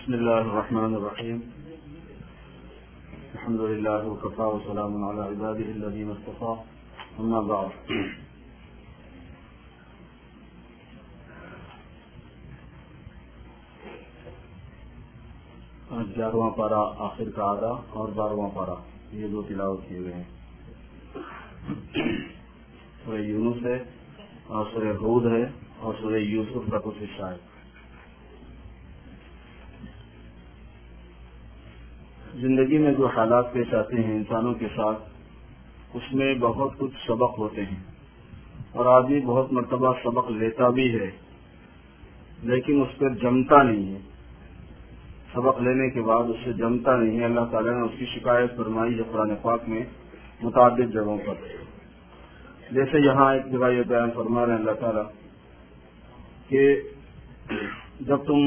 بسم الله الرحمن الرحيم. الحمد لله وكفى وسلام على عباده الذين اصطفى. أما بعد. آج 11واں پارہ آخر کا آدھا اور 12واں پارہ یہ دو تلاوت کیے گئے ہیں. سورہ یونس ہے اور سورہ ہود ہے اور سورہ یوسف کا کچھ حصہ ہے. زندگی میں جو حالات پیش آتے ہیں انسانوں کے ساتھ اس میں بہت کچھ سبق ہوتے ہیں اور آدمی بہت مرتبہ سبق لیتا بھی ہے لیکن اس پر جمتا نہیں ہے. سبق لینے کے بعد اس سے جمتا نہیں ہے. اللہ تعالیٰ نے اس کی شکایت فرمائی ہے قرآن پاک میں متعدد جگہوں پر. جیسے یہاں ایک جگہ یہ بیان فرما رہے ہیں اللہ تعالیٰ کہ جب تم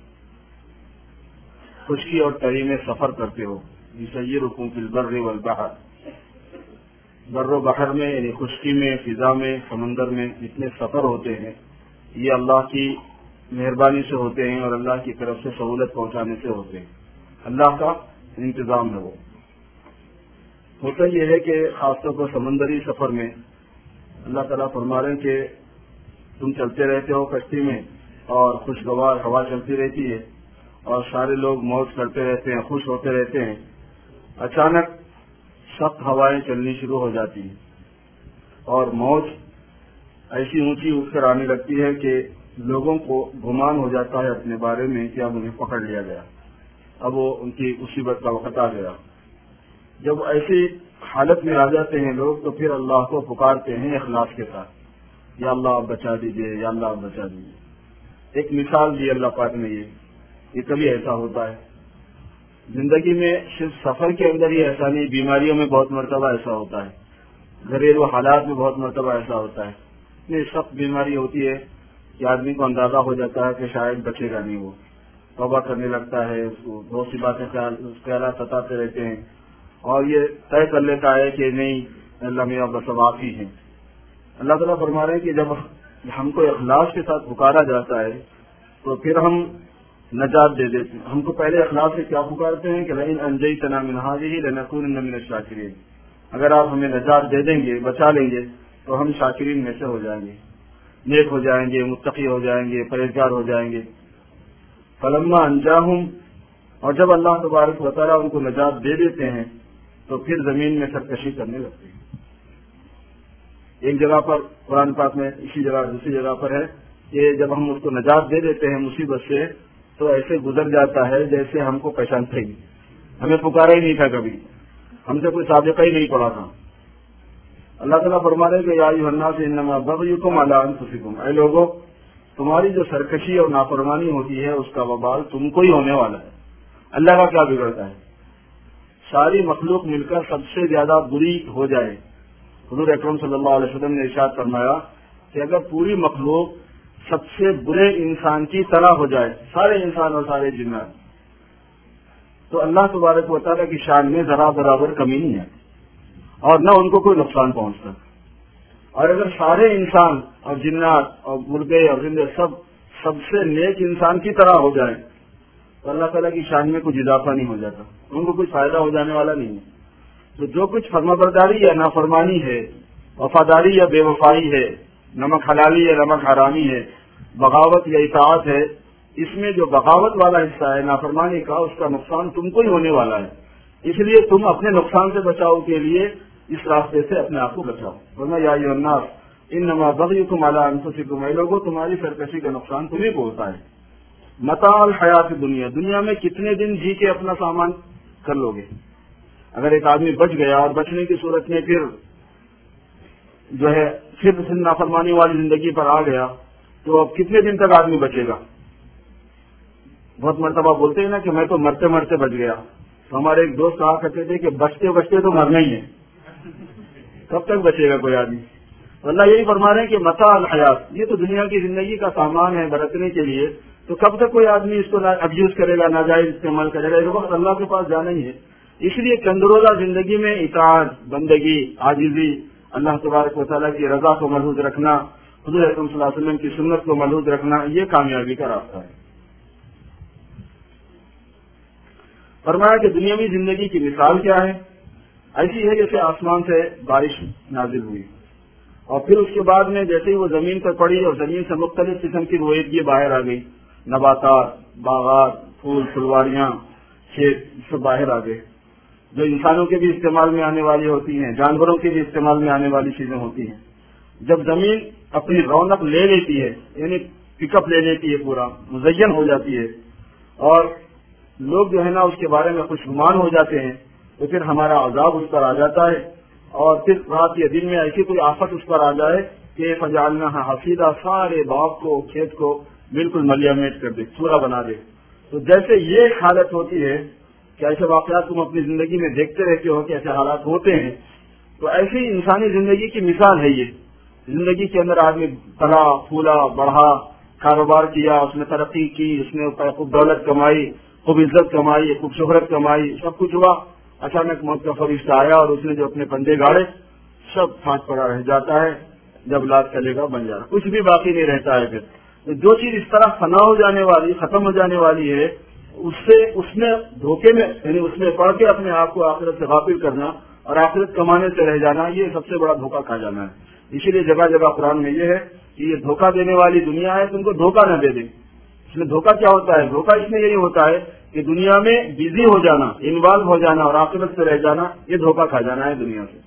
خشکی اور تری میں سفر کرتے ہو یسیرکم فی البر والبحر، بر و بحر میں یعنی خشکی میں، فضا میں، سمندر میں جتنے سفر ہوتے ہیں یہ اللہ کی مہربانی سے ہوتے ہیں اور اللہ کی طرف سے سہولت پہنچانے سے ہوتے ہیں. اللہ کا انتظام ہے. وہ ہوتا یہ ہے کہ خاص طور پر سمندری سفر میں اللہ تعالیٰ فرما رہے ہیں کہ تم چلتے رہتے ہو کشتی میں اور خوشگوار ہوا چلتی رہتی ہے اور سارے لوگ موج کرتے رہتے ہیں، خوش ہوتے رہتے ہیں. اچانک سخت ہوائیں چلنی شروع ہو جاتی ہیں اور موج ایسی اونچی اٹھ کر آنے لگتی ہے کہ لوگوں کو گمان ہو جاتا ہے اپنے بارے میں کہ اب انہیں پکڑ لیا گیا، اب وہ ان کی مصیبت کا وقت آ گیا. جب ایسی حالت میں آ جاتے ہیں لوگ تو پھر اللہ کو پکارتے ہیں اخلاص کے ساتھ، یا اللہ آپ بچا دیجیے، یا اللہ آپ بچا دیجیے. ایک مثال دی اللہ پاک نے. یہ کبھی ایسا ہوتا ہے زندگی میں، صرف سفر کے اندر ہی ایسا نہیں، بیماریوں میں بہت مرتبہ ایسا ہوتا ہے، گھریلو حالات میں بہت مرتبہ ایسا ہوتا ہے. اتنی سخت بیماری ہوتی ہے کہ آدمی کو اندازہ ہو جاتا ہے کہ شاید بچے گا نہیں. وہ توبہ کرنے لگتا ہے، اس کو بہت سی باتیں خیالات ستاتے رہتے ہیں اور یہ طے کر لیتا ہے کہ نہیں اللہ میاں بس اب آپ ہی ہیں. اللہ تعالیٰ فرما رہے ہیں کہ جب ہم کو اخلاص کے ساتھ پکارا جاتا ہے تو پھر ہم نجات دے دیتے ہیں. ہم کو پہلے اخلاص سے کیا پکارتے ہیں کہ لئن انجیتنا من هذه لنکونن من الشاکرین، اگر آپ ہمیں نجات دے دیں گے، بچا لیں گے تو ہم شاکرین میں سے ہو جائیں گے، نیک ہو جائیں گے، متقی ہو جائیں گے، پرہیزگار ہو جائیں گے. فلما انجاہم، اور جب اللہ تبارک و تعالیٰ ان کو نجات دے دیتے ہیں تو پھر زمین میں سرکشی کرنے لگتے ہیں. ایک جگہ پر قرآن پاک میں اسی جگہ دوسری جگہ پر ہے کہ جب ہم اس کو نجات دے دیتے ہیں مصیبت سے تو ایسے گزر جاتا ہے جیسے ہم کو پہچانتے ہی، ہمیں پکارا ہی نہیں تھا، کبھی ہم سے کوئی سابقہ ہی نہیں پڑا تھا. اللہ تعالیٰ فرما رہے کہ یا ایھا الناس انما بغیکم علی انفسکم، اے لوگوں تمہاری جو سرکشی اور نافرمانی ہوتی ہے اس کا وبال تم کو ہی ہونے والا ہے. اللہ کا کیا بگڑتا ہے؟ ساری مخلوق مل کر سب سے زیادہ بری ہو جائے. حضور اکرم صلی اللہ علیہ وسلم نے ارشاد فرمایا کہ اگر پوری مخلوق سب سے برے انسان کی طرح ہو جائے، سارے انسان اور سارے جنات، تو اللہ تبارک و تعالیٰ کی شان میں ذرا برابر کمی نہیں ہے اور نہ ان کو کوئی نقصان پہنچتا. اور اگر سارے انسان اور جنات اور مردے اور زندے سب سے نیک انسان کی طرح ہو جائیں تو اللہ تعالیٰ کی شان میں کچھ اضافہ نہیں ہو جاتا، ان کو کوئی فائدہ ہو جانے والا نہیں ہے. تو جو کچھ فرمانبرداری یا نافرمانی ہے، وفاداری یا بے وفائی ہے، نمک حلالی یا نمک حرامی ہے، بغاوت یا اطاعت ہے، اس میں جو بغاوت والا حصہ ہے نافرمانی کا، اس کا نقصان تم کو ہی ہونے والا ہے. اس لیے تم اپنے نقصان سے بچاؤ کے لیے اس راستے سے اپنے آپ کو بچاؤ. ورنہ یا ایھا الناس انما بغیکم علی انفسکم، اے لوگوں تمہاری سرکشی کا نقصان تمہیں کو ہوتا ہے. متاع الحیات دنیا، دنیا میں کتنے دن جی کے اپنا سامان کر لو گے؟ اگر ایک آدمی بچ گیا اور بچنے کی صورت میں پھر جو ہے پھر نافرمانی والی زندگی پر آ گیا تو اب کتنے دن تک آدمی بچے گا؟ بہت مرتبہ بولتے ہیں نا کہ میں تو مرتے مرتے بچ گیا. تو ہمارے ایک دوست کہا کرتے تھے کہ بچتے بچتے تو مرنا ہی ہے، کب تک بچے گا کوئی آدمی؟ تو اللہ یہی فرما رہے ہیں کہ متاع الحیات، یہ تو دنیا کی زندگی کا سامان ہے برتنے کے لیے، تو کب تک کوئی آدمی اس کو ابیوز کرے گا، ناجائز استعمال کرے گا؟ اس وقت اللہ کے پاس جانا ہی ہے. اس لیے چندروزہ زندگی میں اطاعت، بندگی، عاجزی، اللہ تبارک و تعالیٰ کی رضا کو ملحوظ رکھنا، حضور اکرم صلی اللہ علیہ وسلم کی سنت کو ملحوظ رکھنا، یہ کامیابی کا راستہ ہے. فرمایا کہ دنیاوی زندگی کی مثال کیا ہے؟ ایسی ہے جیسے آسمان سے بارش نازل ہوئی اور پھر اس کے بعد میں جیسے ہی وہ زمین پر پڑی اور زمین سے مختلف قسم کی رویدگی باہر آ گئی، نباتات، باغات، پھول پھلواریاں، کھیت سب باہر آ گئے، جو انسانوں کے بھی استعمال میں آنے والی ہوتی ہیں، جانوروں کے بھی استعمال میں آنے والی چیزیں ہوتی ہیں۔ جب زمین اپنی رونق لے لیتی ہے، یعنی پک اپ لے لیتی ہے، پورا مزین ہو جاتی ہے اور لوگ جو ہے نا اس کے بارے میں خوشگمان ہو جاتے ہیں، تو پھر ہمارا عذاب اس پر آ جاتا ہے اور پھر رات یا دن میں ایسی کوئی آفت اس پر آ جائے کہ فجعلنا حصیدا، سارے باغ کو، کھیت کو بالکل ملیا میٹ کر دے، چورا بنا دے۔ تو جیسے یہ حالت ہوتی ہے کہ ایسے واقعات تم اپنی زندگی میں دیکھتے رہتے ہو کہ ایسے حالات ہوتے ہیں، تو ایسی انسانی زندگی کی مثال ہے یہ۔ زندگی کے اندر آدمی پلا پھولا بڑھا، کاروبار کیا، اس نے ترقی کی، اس نے خوب دولت کمائی، خوب عزت کمائی، خوب شہرت کمائی، سب کچھ ہوا، اچانک موت کا فرشتہ آیا اور اس نے جو اپنے پنجے گاڑے سب پھانس پڑا رہ جاتا ہے، جب لاد چلے گا بن جانا، کچھ بھی باقی نہیں رہتا ہے۔ پھر جو چیز اس طرح فنا ہو جانے والی، ختم ہو جانے والی ہے، اس نے دھوکے میں، یعنی اس میں پڑھ کے اپنے آپ کو آخرت سے غافل کرنا اور آخرت کمانے سے رہ جانا، یہ سب سے بڑا دھوکہ کھا جانا ہے۔ اسی لیے جگہ جگہ قرآن میں یہ ہے کہ یہ دھوکہ دینے والی دنیا ہے، تم کو دھوکہ نہ دے دیں۔ اس میں دھوکہ کیا ہوتا ہے؟ دھوکہ اس میں یہی ہوتا ہے کہ دنیا میں بزی ہو جانا، انوالو ہو جانا اور آخرت سے رہ جانا، یہ دھوکہ کھا جانا ہے دنیا سے۔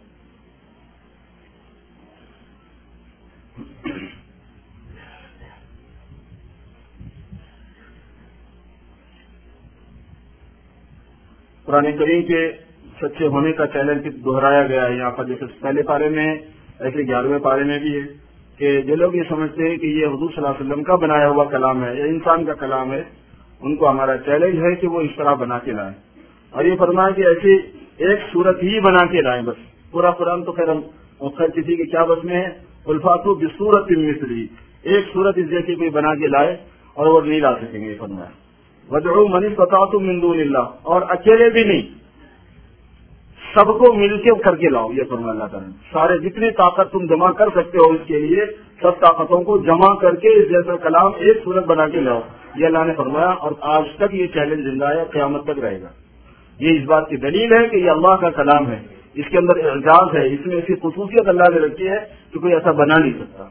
قرآن کریم کے سچے ہونے کا چیلنج دہرایا گیا ہے یہاں پر، جیسے پہلے پارے میں ایسے 11ویں پارے میں بھی ہے کہ جو لوگ یہ سمجھتے ہیں کہ یہ حضور صلی اللہ علیہ وسلم کا بنایا ہوا کلام ہے یا انسان کا کلام ہے، ان کو ہمارا چیلنج ہے کہ وہ اس طرح بنا کے لائیں، اور یہ فرمایا کہ ایسی ایک صورت ہی بنا کے لائیں، بس پورا قرآن تو خیر کسی کے کیا بس میں ہے، الفاتو بصورت مثلی، ایک صورت اس جیسی کوئی بنا کے لائے اور وہ نہیں لا سکیں گے۔ فرمایا وَادْعُوا مَنِ اسْتَطَعْتُم مِّن دُونِ اللَّهِ، اور اکیلے بھی نہیں، سب کو مل کے کر کے لاؤ، یہ فرمایا اللہ تعالیٰ نے، سارے جتنی طاقت تم جمع کر سکتے ہو اس کے لیے سب طاقتوں کو جمع کر کے اس جیسا کلام ایک صورت بنا کے لاؤ، یہ اللہ نے فرمایا، اور آج تک یہ چیلنج زندہ ہے، قیامت تک رہے گا۔ یہ اس بات کی دلیل ہے کہ یہ اللہ کا کلام ہے، اس کے اندر اعجاز ہے، اس میں ایسی خصوصیت اللہ نے رکھی ہے کہ کوئی ایسا بنا نہیں سکتا۔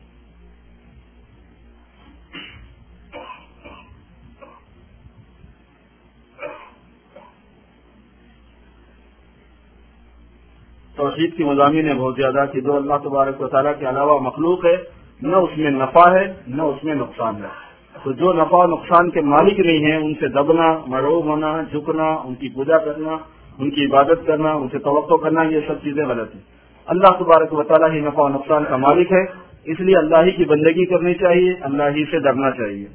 توحید کی مضامین ہے بہت زیادہ کہ جو اللہ تبارک و تعالیٰ کے علاوہ مخلوق ہے، نہ اس میں نفع ہے نہ اس میں نقصان ہے، تو جو نفع و نقصان کے مالک نہیں ہیں ان سے دبنا، مرعوب ہونا، جھکنا، ان کی پوجا کرنا، ان کی عبادت کرنا، ان سے توقع کرنا، یہ سب چیزیں غلط ہیں۔ اللہ تبارک و تعالیٰ ہی نفع و نقصان کا مالک ہے، اس لیے اللہ ہی کی بندگی کرنی چاہیے، اللہ ہی سے ڈرنا چاہیے۔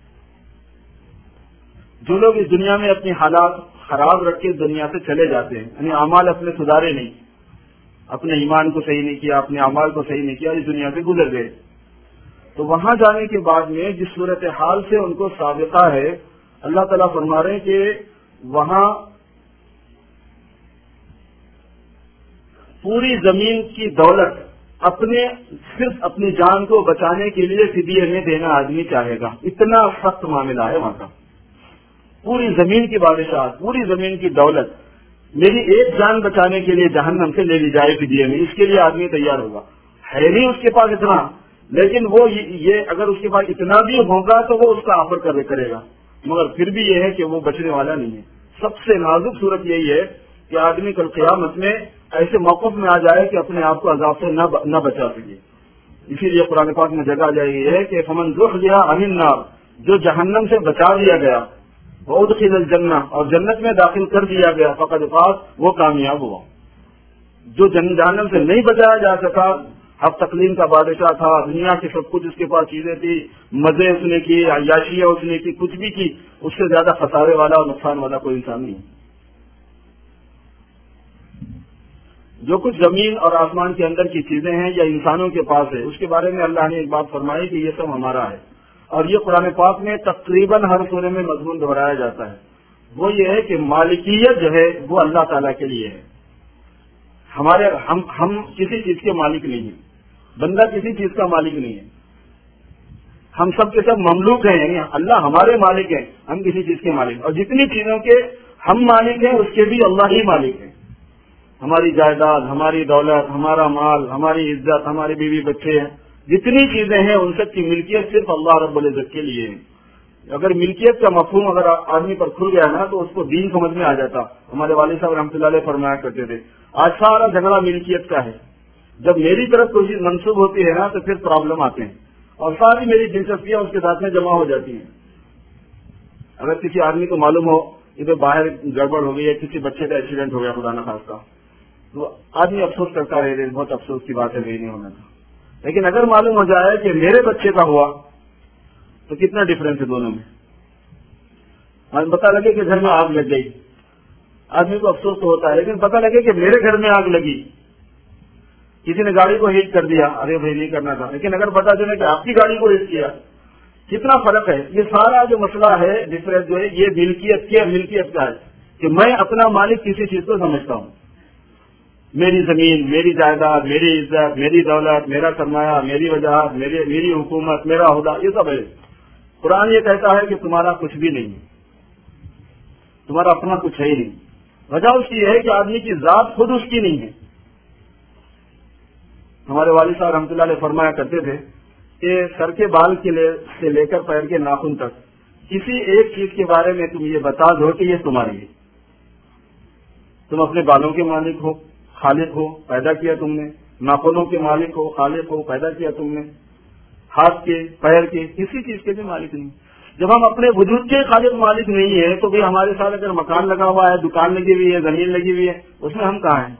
جو لوگ اس دنیا میں اپنی حالات خراب رکھ کے دنیا سے چلے جاتے ہیں، یعنی اعمال اپنے سدھارے نہیں، اپنے ایمان کو صحیح نہیں کیا، اپنے اعمال کو صحیح نہیں کیا، اس دنیا سے گزر گئے، تو وہاں جانے کے بعد میں جس صورتحال سے ان کو سابقہ ہے، اللہ تعالیٰ فرما رہے ہیں کہ وہاں پوری زمین کی دولت صرف اپنی جان کو بچانے کے لیے فدیے میں دینا آدمی چاہے گا، اتنا سخت معاملہ ہے وہاں کا۔ پوری زمین کی بادشاہت، پوری زمین کی دولت میری ایک جان بچانے کے لیے جہنم سے لے لی جائے فدیے میں، اس کے لیے آدمی تیار ہوگا۔ ہے نہیں اس کے پاس اتنا، لیکن وہ یہ اگر اس کے پاس اتنا بھی ہوگا تو وہ اس کا آفر کرے گا، مگر پھر بھی یہ ہے کہ وہ بچنے والا نہیں ہے۔ سب سے نازک صورت یہی ہے کہ آدمی کل قیامت میں ایسے موقف میں آ جائے کہ اپنے آپ کو عذاب سے نہ بچا سکے۔ اسی لیے قرآن پاک میں جگہ جائے گی ہے کہ فمن زحزح عن النار، جو جہنم سے بچا دیا گیا، وادخل الجنہ، اور جنت میں داخل کر دیا گیا، فقد فاز، وہ کامیاب ہوا۔ جو جہنم سے نہیں بچایا جا سکا، اب تقلیم کا بادشاہ تھا، دنیا کے سب کچھ اس کے پاس چیزیں تھی، مزے اس نے کی، عیاشیاں اس نے کی، کچھ بھی کی، اس سے زیادہ خسارے والا اور نقصان والا کوئی انسان نہیں۔ جو کچھ زمین اور آسمان کے اندر کی چیزیں ہیں یا انسانوں کے پاس ہے، اس کے بارے میں اللہ نے ایک بات فرمائی کہ یہ سب ہمارا ہے، اور یہ قرآن پاک میں تقریباً ہر سورے میں مضمون دہرایا جاتا ہے۔ وہ یہ ہے کہ مالکیت جو ہے وہ اللہ تعالیٰ کے لیے ہے، ہم کسی چیز کے مالک نہیں ہیں، بندہ کسی چیز کا مالک نہیں ہے، ہم سب کے سب مملوک ہیں، یعنی اللہ ہمارے مالک ہیں، ہم کسی چیز کے مالک، اور جتنی چیزوں کے ہم مالک ہیں، اس کے بھی اللہ ہی مالک ہیں. ہماری جائیداد، ہماری دولت، ہمارا مال، ہماری عزت، ہمارے بیوی بچے ہیں، جتنی چیزیں ہیں ان سب کی ملکیت صرف اللہ رب العزت کے لیے ہے. اگر ملکیت کا مفہوم اگر آدمی پر کھل گیا نا تو اس کو دین سمجھ میں آ جاتا. ہمارے والد صاحب رحمۃ اللہ علیہ فرمایا کرتے تھے آج سارا جھگڑا ملکیت کا ہے. جب میری طرف کوئی چیز منسوب ہوتی ہے نا تو پھر پرابلم آتے ہیں اور ساری میری دلچسپیاں اس کے ساتھ میں جمع ہو جاتی ہیں. اگر کسی آدمی کو معلوم ہو ادھر باہر گڑبڑ ہو گئی ہے، کسی بچے کا ایکسیڈنٹ ہو گیا خدا نہ خاصہ، تو آدمی افسوس کرتا رہے، بہت افسوس کی بات ہے، وہی نہیں ہونا تھا. لیکن اگر معلوم ہو جائے کہ میرے بچے کا ہوا تو کتنا ڈفرینس ہے دونوں میں. ہمیں پتا لگے کہ گھر میں آگ لگ گئی، آدمی کو افسوس تو ہوتا ہے، لیکن پتا لگے کہ میرے گھر میں آگ لگی، کسی نے گاڑی کو ہیٹ کر دیا، ارے بھائی نہیں کرنا تھا، لیکن اگر پتا چلے کہ آپ کی گاڑی کو ہیٹ کیا، کتنا فرق ہے. یہ سارا جو مسئلہ ہے ڈفرینس جو ہے یہ ملکیت کا ہے کہ میں اپنا مالک کسی چیز کو سمجھتا ہوں. میری زمین، میری جائیداد، میری عزت، میری دولت، میرا سرمایہ، میری وجاہت، میری حکومت، میرا عہدہ، یہ سب ہے. قرآن یہ کہتا ہے کہ تمہارا کچھ بھی نہیں ہے، تمہارا اپنا کچھ ہے ہی نہیں. وجہ اس کی یہ ہے کہ آدمی کی ذات خود اس کی نہیں ہے. ہمارے والد صاحب رحمۃ اللہ علیہ فرمایا کرتے تھے کہ سر کے بال سے لے کر پیر کے ناخن تک کسی ایک چیز کے بارے میں تم یہ بتا دو کہ یہ تمہاری ہے. تم اپنے بالوں کے مالک ہو، خالق ہو، پیدا کیا تم نے. ناخنوں کے مالک ہو، خالق ہو، پیدا کیا تم نے. ہاتھ کے، پیر کے، کسی چیز کے بھی مالک نہیں. جب ہم اپنے وجود کے خالق مالک نہیں ہے تو بھی ہمارے ساتھ اگر مکان لگا ہوا ہے، دکان لگی ہوئی ہے، زمین لگی ہوئی ہے، اس میں ہم کہاں ہیں؟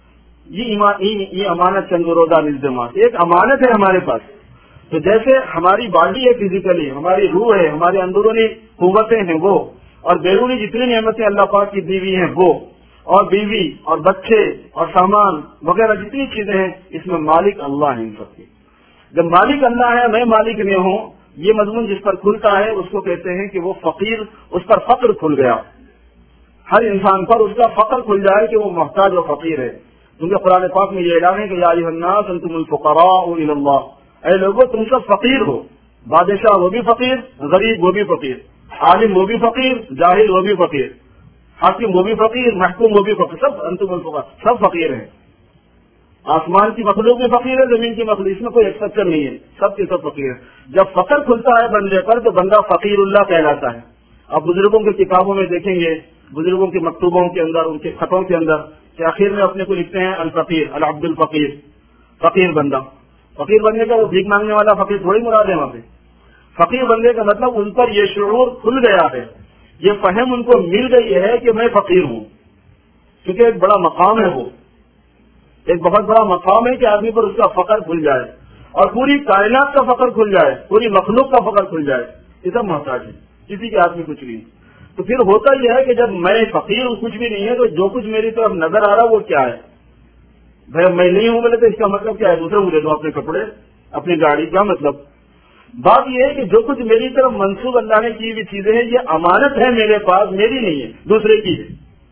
یہ امانت چندرودا نظمات ایک امانت ہے ہمارے پاس. تو جیسے ہماری باڈی ہے فزیکلی، ہماری روح ہے، ہماری اندرونی قوتیں ہیں وہ، اور بیرونی جتنی نعمتیں اللہ پاک کی دی ہوئی ہیں وہ، اور بیوی اور بچے اور سامان وغیرہ جتنی چیزیں ہیں، اس میں مالک اللہ ہے ان سب کی. جب مالک اللہ ہے، میں مالک نہیں ہوں، یہ مضمون جس پر کھلتا ہے اس کو کہتے ہیں کہ وہ فقیر، اس پر فقر کھل گیا. ہر انسان پر اس کا فقر کھل جائے کہ وہ محتاج و فقیر ہے. کیونکہ قرآن پاک میں یہ اعلان ہے کہ یا ایھا الناس انتم الفقراء الی اللہ، اے لوگوں تم سب فقیر ہو. بادشاہ وہ بھی فقیر، غریب وہ بھی فقیر، عالم وہ بھی فقیر، جاہل وہ بھی فقیر، حاکم وہ بھی فقیر، محکوم وہ بھی فقیر، سب انتم الفقراء، سب فقیر ہیں. آسمان کی مخلوق بھی فقیر ہے، زمین کی مخلوق، اس میں کوئی ایکسپشن نہیں ہے، سب کے سب فقیر ہیں. جب فقر کھلتا ہے بندے پر تو بندہ فقیر اللہ کہلاتا ہے. آپ بزرگوں کی کتابوں میں دیکھیں گے، بزرگوں کے مکتوبوں کے اندر، ان کے خطوں کے اندر کہ آخر میں اپنے کو لکھتے ہیں الفقیر، العبد الفقیر، فقیر بندہ. فقیر بننے کا وہ بھیک مانگنے والا فقیر تھوڑی مراد ہے. وہاں پہ فقیر بننے کا مطلب ان پر یہ شعور کھل گیا ہے، یہ فہم ان کو مل گئی ہے کہ میں فقیر ہوں. کیونکہ ایک بڑا مقام ہے، وہ ایک بہت بڑا مقام ہے کہ آدمی پر اس کا فقر کھل جائے اور پوری کائنات کا فقر کھل جائے، پوری مخلوق کا فقر کھل جائے. یہ سب محتاج ہے، کسی کے ہاتھ میں کچھ نہیں. تو پھر ہوتا یہ ہے کہ جب میں فقیر ہوں، کچھ بھی نہیں ہے، تو جو کچھ میری طرف نظر آ رہا وہ کیا ہے؟ بھائی میں نہیں ہوں بولے تو اس کا مطلب کیا ہے؟ دوسرے مجھے دو اپنے کپڑے، اپنی گاڑی، کیا مطلب؟ بات یہ ہے کہ جو کچھ میری طرف منسوب اللہ نے کی ہوئی چیزیں ہیں یہ امانت ہے میرے پاس، میری نہیں ہے، دوسرے کی ہے.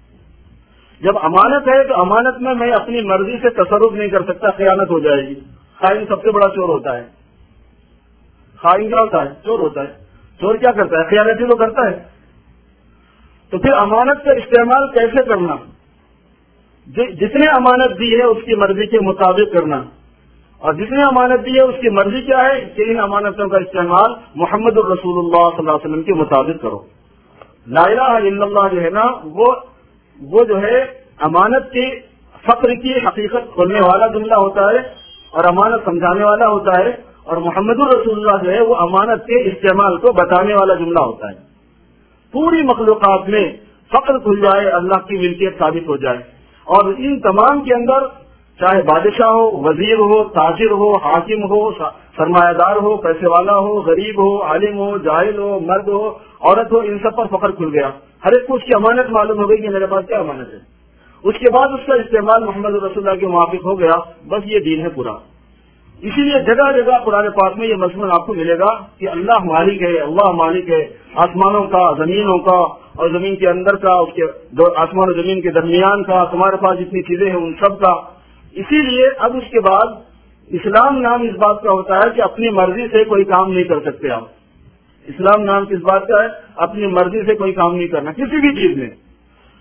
جب امانت ہے تو امانت میں اپنی مرضی سے تصرف نہیں کر سکتا، خیانت ہو جائے گی. خائن سب سے بڑا چور ہوتا ہے. خائن کیا ہوتا ہے؟ چور ہوتا ہے. چور کیا کرتا ہے؟ خیانت ہی تو کرتا ہے. تو پھر امانت کا استعمال کیسے کرنا؟ جتنے امانت دی ہے اس کی مرضی کے مطابق کرنا، اور جتنے امانت دی ہے اس کی مرضی کیا ہے کہ ان امانتوں کا استعمال محمد الرسول اللہ صلی اللہ علیہ وسلم کے مطابق کرو. لا الہ الا اللہ جو ہے نا وہ جو ہے امانت کی فقر کی حقیقت کھولنے والا جملہ ہوتا ہے اور امانت سمجھانے والا ہوتا ہے، اور محمد الرسول اللہ جو ہے وہ امانت کے استعمال کو بتانے والا جملہ ہوتا ہے. پوری مخلوقات میں فقر کھل جائے، اللہ کی ملکیت ثابت ہو جائے، اور ان تمام کے اندر چاہے بادشاہ ہو، وزیر ہو، تاجر ہو، حاکم ہو، سرمایہ دار ہو، پیسے والا ہو، غریب ہو، عالم ہو، جاہل ہو، مرد ہو، عورت ہو، ان سب پر فخر کھل گیا. ہر ایک کو اس کی امانت معلوم ہو گئی کہ میرے پاس کیا امانت ہے. اس کے بعد اس کا استعمال محمد رسول اللہ کے موافق ہو گیا، بس یہ دین ہے پورا. اسی لیے جگہ جگہ قرآن پاک میں یہ مضمون آپ کو ملے گا کہ اللہ مالک ہے، اللہ مالک ہے آسمانوں کا، زمینوں کا، اور زمین کے اندر کا، اس کے آسمان و زمین کے درمیان کا، تمہارے پاس جتنی چیزیں ہیں ان سب کا. اسی لیے اب اس کے بعد اسلام نام اس بات کا ہوتا ہے کہ اپنی مرضی سے کوئی کام نہیں کر سکتے آپ. اسلام نام کس بات کا ہے؟ اپنی مرضی سے کوئی کام نہیں کرنا کسی بھی چیز میں.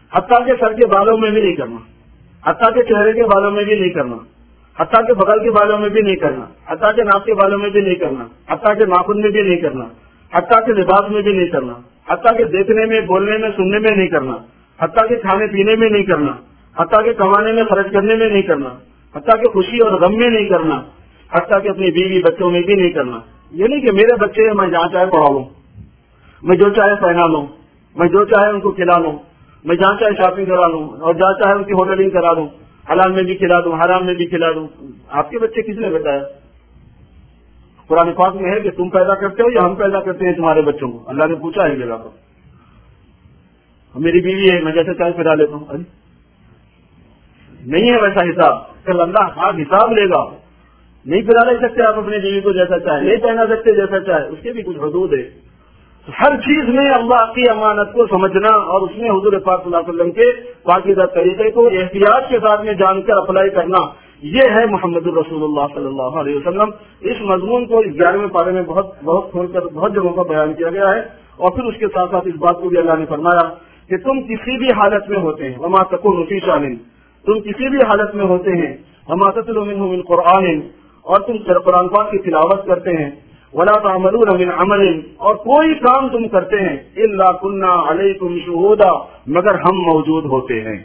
حتیٰ کہ سر کے بالوں میں بھی نہیں کرنا، حتیٰ کہ چہرے کے بالوں میں بھی نہیں کرنا، حتیٰ کہ بغل کے بالوں میں بھی نہیں کرنا، حتیٰ کہ ناک کے بالوں میں بھی نہیں کرنا، حتیٰ کہ ناخن میں بھی نہیں کرنا، حتیٰ کہ لباس میں بھی نہیں کرنا، حتیٰ کہ دیکھنے میں، بولنے میں، سننے میں نہیں کرنا، حتیٰ کہ کھانے پینے میں نہیں کرنا، حتیٰ کہ کمانے میں، خرچ کرنے میں نہیں کرنا، حتیٰ کہ خوشی اور غم میں نہیں کرنا، حتیٰ کہ اپنی بیوی بچوں میں بھی نہیں کرنا. یہ نہیں کہ میرے بچے میں جہاں چاہے پڑھا لوں، میں جو چاہے پہنا لوں، میں جو چاہے ان کو کھلا لوں، میں جہاں چاہے شاپنگ کرا لوں اور جہاں چاہے ان کی ہوٹلنگ کرا دوں، حلال میں بھی کھلا دوں، حرام میں بھی کھلا دوں. آپ کے بچے کس نے بتایا؟ قرآن پاک میں ہے کہ تم پیدا کرتے ہو یا ہم پیدا کرتے ہیں تمہارے بچوں کو؟ اللہ نے پوچھا ہے جگہ پر. میری بیوی ہے، میں جیسے چاہے پھرا لیتا ہوں. نہیں ہے ویسا حساب. کل اللہ خاص حساب لے گا. نہیں پھرا لے سکتے آپ اپنی بیوی کو جیسا چاہے، نہیں پہنا سکتے جیسا چاہے، اس کے بھی کچھ حدود ہے. ہر چیز میں اللہ کی امانت کو سمجھنا اور اس میں حضور پاک صلی اللہ علیہ وسلم کے پاکیزہ طریقے کو احتیاط کے ساتھ میں جان کر اپلائی کرنا، یہ ہے محمد الرسول اللہ صلی اللہ علیہ وسلم. اس مضمون کو اس 11ویں پارے میں بہت کھول کر بہت جگہوں پر بیان کیا گیا ہے. اور پھر اس کے ساتھ ساتھ اس بات کو بھی اللہ نے فرمایا کہ تم کسی بھی حالت میں ہوتے ہیں، وما تکون فی شأن، تم کسی بھی حالت میں ہوتے ہیں، وما تتلو منہ من قرآن، اور تم قرآن پاک کی تلاوت کرتے ہیں، ولا تعملون من عمل، اور کوئی کام تم کرتے ہیں، الا كنا علیکم شہودا، مگر ہم موجود ہوتے ہیں.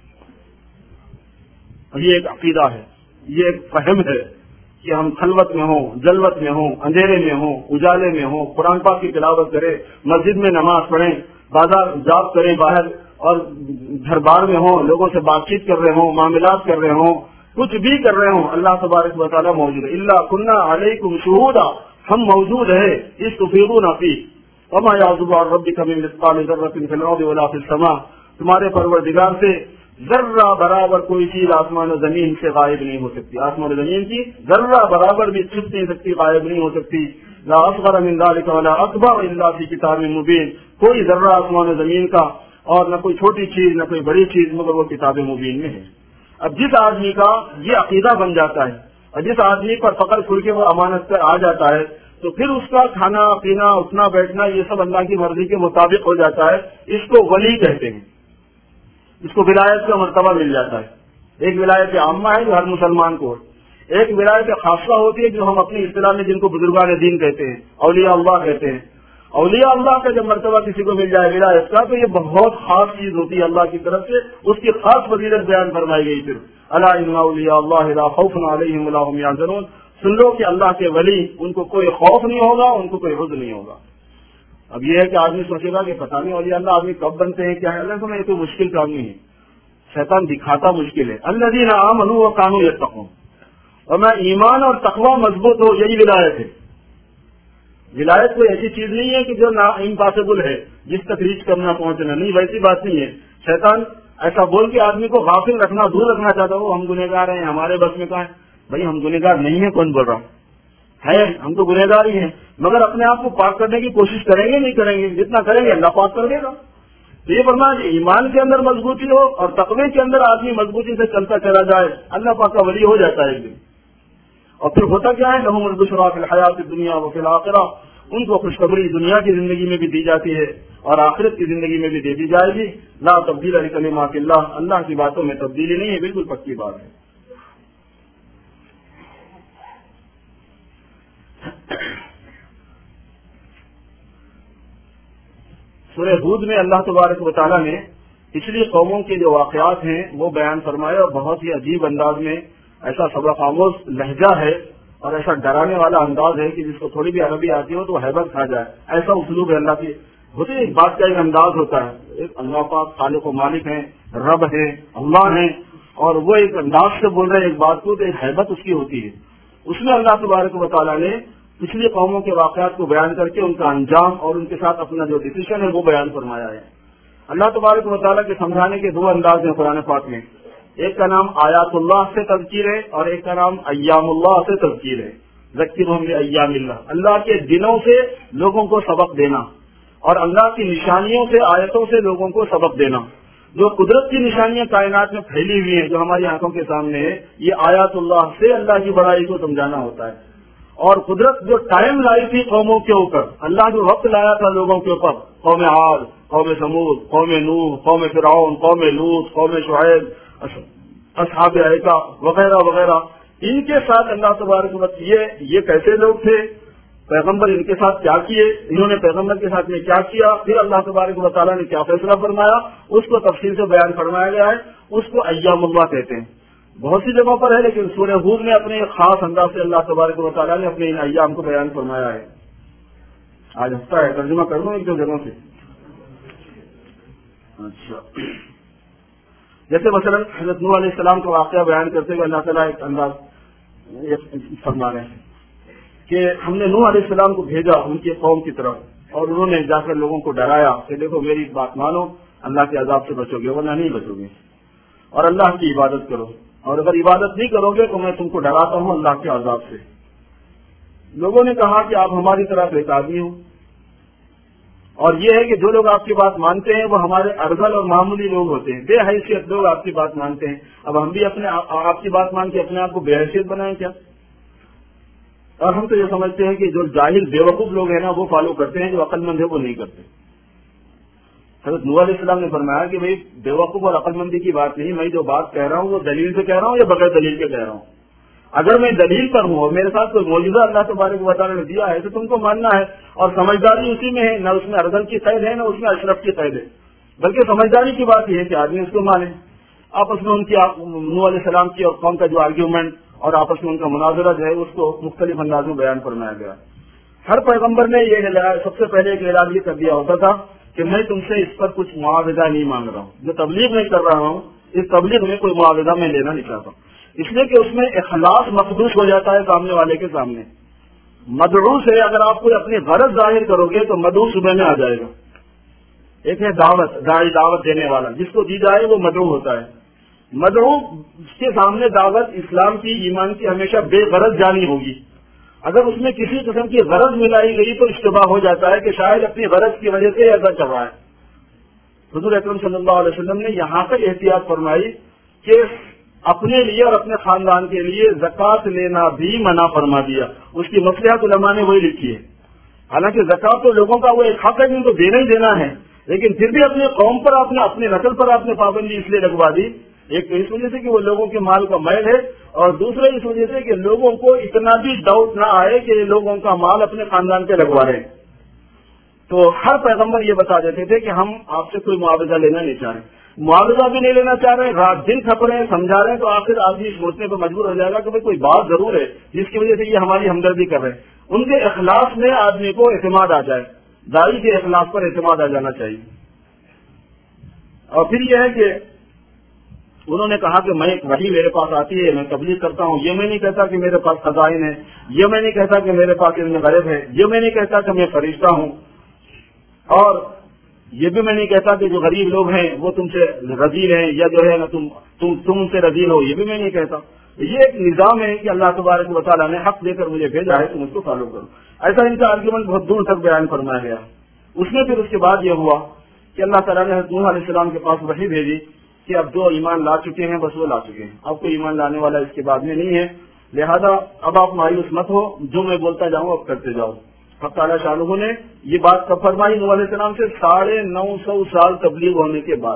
یہ ایک عقیدہ ہے، یہ ایک فہم ہے کہ ہم خلوت میں ہوں، جلوت میں ہوں، اندھیرے میں ہوں، اجالے میں ہوں، قرآن پاک کی تلاوت کریں، مسجد میں نماز پڑھیں، بازار جاب کریں باہر، اور گھر بار میں ہوں، لوگوں سے بات چیت کر رہے ہوں، معاملات کر رہے ہوں، کچھ بھی کر رہے ہوں، اللہ تبارک و تعالیٰ موجود ہے. الا كنا علیکم شہودا، ہم موجود ہیں. اس تفیضون فیہ وما یعزب عن ربک من مثقال ذرۃ فی الارض ولا فی السماء، تمہارے پروردگار سے ذرہ برابر کوئی چیز آسمان و زمین سے غائب نہیں ہو سکتی. آسمان و زمین کی ذرہ برابر بھی چھپ نہیں سکتی، غائب نہیں ہو سکتی. لا اصغر من ذلک ولا اکبر الا فی کتاب مبین، کوئی ذرہ آسمان و زمین کا اور نہ کوئی چھوٹی چیز نہ کوئی بڑی چیز مگر وہ کتاب مبین میں ہے. اب جس آدمی کا یہ عقیدہ بن جاتا ہے اور جس آدمی پر فقر کھل کے وہ امانت پر آ جاتا ہے، تو پھر اس کا کھانا پینا، اٹھنا بیٹھنا، یہ سب اللہ کی مرضی کے مطابق ہو جاتا ہے. اس کو ولی کہتے ہیں، اس کو ولایت کا مرتبہ مل جاتا ہے. ایک ولایت عامہ ہے جو ہر مسلمان کو، ایک ولایت خاصہ ہوتی ہے جو ہم اپنی اصطلاح میں جن کو بزرگان دین کہتے ہیں، اولیاء اللہ کہتے ہیں. اولیاء اللہ کا جب مرتبہ کسی کو مل جائے ولایت کا، تو یہ بہت خاص چیز ہوتی ہے اللہ کی طرف سے، اس کی خاص فضیلت بیان فرمائی گئی. پھر الا ان اولیاء اللہ لا خوف علیہم ولا هم يحزنون، سن لو کہ اللہ کے ولی، ان کو کوئی خوف نہیں ہوگا، ان کو کوئی حزن نہیں ہوگا. اب یہ ہے کہ آدمی سوچے گا کہ پتہ نہیں اولیاء اللہ آدمی کب بنتے ہیں، کیا ہے. اللہ سمجھے یہ تو مشکل کام نہیں ہے، شیطان دکھاتا مشکل ہے. الذین آمنوا وکانوا یتقون، اور میں ایمان اور تقوی مضبوط ہو، یہی ولایت ہے. ولایت کوئی ایسی چیز نہیں ہے کہ جو نا امپاسبل ہے، جس تک ریچ کرنا پہنچنا نہیں، ویسی بات نہیں ہے. شیطان ایسا بول کے آدمی کو غافل رکھنا، دور رکھنا چاہتا ہو. ہم گنہگار ہیں، ہمارے بس میں کہاں ہے. بھائی ہم گنہگار نہیں ہیں، کون بول رہا ہے، ہم تو گنہگار ہی ہیں، مگر اپنے آپ کو پاک کرنے کی کوشش کریں گے نہیں کریں گے، جتنا کریں گے اللہ پاک کر دے گا. تو یہ فرمایا کہ ایمان کے اندر مضبوطی ہو اور تقوی کے اندر آدمی مضبوطی سے چلتا چلا جائے، اللہ پاک کا ولی ہو جاتا ہے ایک دن. اور پھر ہوتا کیا ہے، لہم البشریٰ فی الحیات الدنیا وفی الآخرہ، ان کو خوشخبری دنیا کی زندگی میں بھی دی جاتی ہے اور آخرت کی زندگی میں بھی دے دی جائے گی. لا تبدیل لکلمات اللہ، اللہ کی باتوں میں تبدیلی نہیں ہے، بالکل پکی بات ہے. سورہ ہود میں اللہ تبارک و تعالیٰ نے پچھلی قوموں کے جو واقعات ہیں وہ بیان فرمائے، اور بہت ہی عجیب انداز میں، ایسا سبق آموز لہجہ ہے اور ایسا ڈرانے والا انداز ہے کہ جس کو تھوڑی بھی عربی آتی ہو تو حیبت کھا جائے. ایسا اسلوب ہے اللہ کی. ہوتی ایک بات کا ایک انداز ہوتا ہے، ایک اللہ پاک خالق و مالک ہیں، رب ہے، اللہ ہیں، اور وہ ایک انداز سے بول رہے ہیں ایک بات کو، تو ایک حیبت اس کی ہوتی ہے. اس میں اللہ تبارک و تعالیٰ نے پچھلی قوموں کے واقعات کو بیان کر کے ان کا انجام اور ان کے ساتھ اپنا جو ڈسیشن ہے وہ بیان فرمایا ہے. اللہ تبارک و تعالیٰ کے سمجھانے کے دو انداز ہیں قرآن پاک میں. ایک کا نام آیات اللہ سے تذکیر ہے اور ایک کا نام ایام اللہ سے تذکیر ہے. ذکرہم بایام اللہ، اللہ کے دنوں سے لوگوں کو سبق دینا اور اللہ کی نشانیوں سے، آیتوں سے لوگوں کو سبق دینا. جو قدرت کی نشانیاں کائنات میں پھیلی ہوئی ہیں جو ہماری آنکھوں کے سامنے ہے، یہ آیات اللہ سے اللہ کی بڑائی کو سمجھانا ہوتا ہے. اور قدرت جو ٹائم لائی تھی قوموں کے اوپر، اللہ جو وقت لایا تھا لوگوں کے اوپر، قوم عاد, قوم سمود, قوم نوح, قوم فرعون, قوم لوط, قوم شعیب, اصحاب ایکا وغیرہ وغیرہ. ان کے ساتھ اللہ تبارک و تعالی یہ کیسے لوگ تھے, پیغمبر ان کے ساتھ کیا کیے, انہوں نے پیغمبر کے ساتھ میں کیا کیا, پھر اللہ تبارک و تعالیٰ نے کیا فیصلہ فرمایا, اس کو تفصیل سے بیان فرمایا گیا ہے. اس کو ایام اللہ کہتے ہیں. بہت سی جگہوں پر ہے, لیکن سورہ ہود میں اپنے ایک خاص انداز سے اللہ تبارک و تعالیٰ نے اپنے ان ایام کو بیان فرمایا ہے. آج ہفتہ ہے, ترجمہ کر دوں ایک دو جگہوں سے. اچھا, جیسے مثلا حضرت نوح علیہ السلام کا واقعہ بیان کرتے ہوئے اللہ تعالیٰ ایک انداز فرما رہے ہیں کہ ہم نے نوح علیہ السلام کو بھیجا ان کی قوم کی طرف, اور انہوں نے جا کر لوگوں کو ڈرایا کہ دیکھو میری بات مانو, اللہ کے عذاب سے بچو گے ورنہ نہیں بچو گے, اور اللہ کی عبادت کرو, اور اگر عبادت نہیں کرو گے تو میں تم کو ڈراتا ہوں اللہ کے عذاب سے. لوگوں نے کہا کہ آپ ہماری طرف ایک آدمی ہو, اور یہ ہے کہ جو لوگ آپ کی بات مانتے ہیں وہ ہمارے ارذل اور معمولی لوگ ہوتے ہیں, بے حیثیت لوگ آپ کی بات مانتے ہیں. اب ہم بھی آپ کی بات مان کے اپنے آپ کو بے حیثیت بنائیں کیا؟ اور ہم تو یہ سمجھتے ہیں کہ جو جاہل بیوقوف لوگ ہیں نا وہ فالو کرتے ہیں, جو عقل مند ہے وہ نہیں کرتے. حضرت نوح علیہ السلام نے فرمایا کہ بھائی بیوقوف اور عقل مندی کی بات نہیں, میں جو بات کہہ رہا ہوں وہ دلیل سے کہہ رہا ہوں یا بغیر دلیل کے کہہ رہا ہوں. اگر میں دلیل پر ہوں اور میرے ساتھ کوئی معجزہ اللہ تبارک و تعالیٰ نے دیا ہے تو تم کو ماننا ہے, اور سمجھداری اسی میں ہے, نہ اس میں ارذل کی قید ہے نہ اس میں اشرف کی قید ہے, بلکہ سمجھداری کی بات یہ ہے کہ آدمی اس کو مانے. آپس میں ان کی نوح علیہ السلام کی اور قوم کا جو آرگیومنٹ اور آپس میں ان کا مناظرہ جو ہے اس کو مختلف انداز میں بیان فرمایا گیا. ہر پیغمبر نے یہ سب سے پہلے ایک اعلان یہ کر دیا ہوتا تھا کہ میں تم سے اس پر کچھ معاوضہ نہیں مانگ رہا ہوں, جو تبلیغ میں کر رہا ہوں اس تبلیغ میں کوئی معاوضہ میں لینا نہیں چاہتا, اس لیے کہ اس میں اخلاص مقدوس ہو جاتا ہے سامنے والے کے سامنے. مدعو سے اگر آپ کوئی اپنی غرض ظاہر کرو گے تو مدعو صبح میں آ جائے گا. ایک ہے دعوت, دعوت دینے والا, جس کو دی جائے وہ مدعو ہوتا ہے. مدعو کے سامنے دعوت اسلام کی, ایمان کی ہمیشہ بے غرض جانی ہوگی. اگر اس میں کسی قسم کی غرض ملائی گئی تو اشتباہ ہو جاتا ہے کہ شاید اپنی غرض کی وجہ سے ایسا چل رہا ہے. حضور اکرم صلی اللہ علیہ وسلم نے یہاں پر احتیاط فرمائی کہ اپنے لیے اور اپنے خاندان کے لیے زکوٰۃ لینا بھی منع فرما دیا. اس کی مصلحت علماء نے وہی لکھی ہے. حالانکہ زکوٰۃ تو لوگوں کا وہ ایک حق ہے جن کو دینا ہی دینا ہے, لیکن پھر بھی اپنے قوم پر اپنے نسل پر آپ نے پابندی اس لیے لگوا دی, ایک تو اس وجہ سے کہ وہ لوگوں کے مال کا میل ہے, اور دوسرا اس وجہ سے کہ لوگوں کو اتنا بھی ڈاؤٹ نہ آئے کہ لوگوں کا مال اپنے خاندان پہ لگوا رہے ہیں. تو ہر پیغمبر یہ بتا دیتے تھے کہ ہم آپ سے کوئی معاوضہ لینا نہیں چاہ رہے, معاوضہ بھی نہیں لینا چاہ رہے, رات دن کھپ رہے ہیں, سمجھا رہے ہیں, تو آخر آدمی سوچنے پہ مجبور ہو جائے گا کہ کوئی بات ضرور ہے جس کی وجہ سے یہ ہماری ہمدردی کر رہے ہیں. ان کے اخلاص میں آدمی کو اعتماد آ جائے, داعی کے اخلاص پر اعتماد آ جانا چاہیے. اور پھر یہ ہے کہ انہوں نے کہا کہ میں وحی میرے پاس آتی ہے, میں تبلیغ کرتا ہوں, یہ میں نہیں کہتا کہ میرے پاس خزائن ہے, یہ میں نہیں کہتا کہ میرے پاس علم غیب ہے, یہ میں نہیں کہتا کہ میں فرشتہ ہوں, اور یہ بھی میں نہیں کہتا کہ جو غریب لوگ ہیں وہ تم سے رذیل ہیں یا جو ہے نا تم سے رذیل ہو, یہ بھی میں نہیں کہتا. یہ ایک نظام ہے کہ اللہ تبارک و تعالیٰ نے حق دے کر مجھے بھیجا ہے, تم اس کو فالو کرو. ایسا ان کا آرگیومنٹ بہت دور تک بیان فرمایا گیا. اس میں پھر اس کے بعد یہ ہوا کہ اللہ تعالیٰ نے حضرت نوح علیہ السلام کے پاس وحی بھیجی کہ اب جو ایمان لا چکے ہیں بس وہ لا چکے ہیں, اب کوئی ایمان لانے والا اس کے بعد میں نہیں ہے, لہذا اب آپ مایوس مت ہو, جو میں بولتا جاؤں اب کرتے جاؤ. حق تعالیٰ شاہ نے یہ بات کب فرمائی؟ نوح علیہ السلام سے 950 سال تبلیغ ہونے کے بعد.